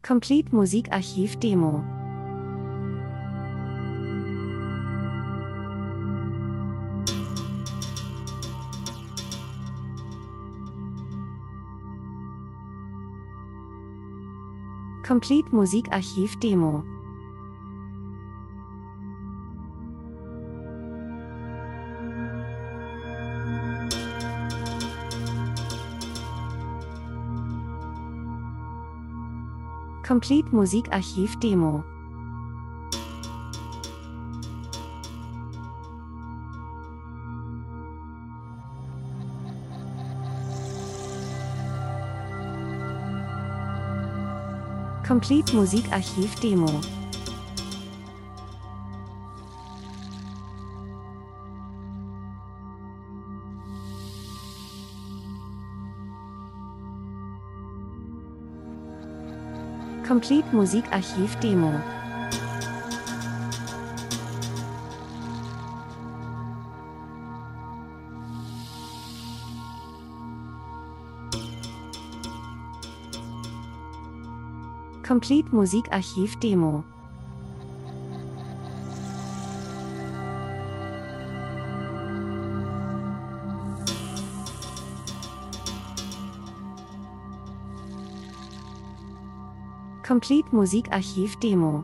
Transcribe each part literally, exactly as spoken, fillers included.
Complete Musikarchiv Demo. Complete Musikarchiv Demo. Complete Musikarchiv Demo. Complete Musikarchiv Demo. Complete Musikarchiv Demo. Complete Musikarchiv Demo. Complete Musikarchiv Demo.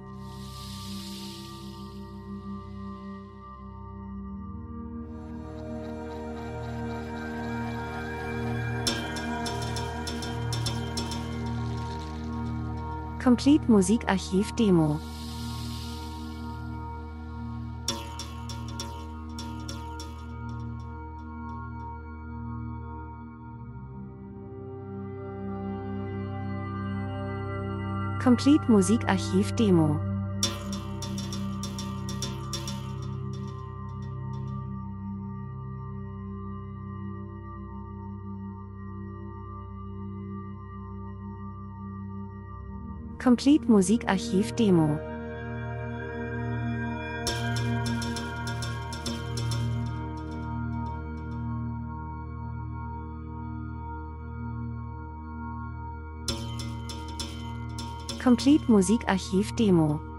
Complete Musikarchiv Demo. Complete Musikarchiv Demo. Complete Musikarchiv Demo. Complete Musikarchiv Demo.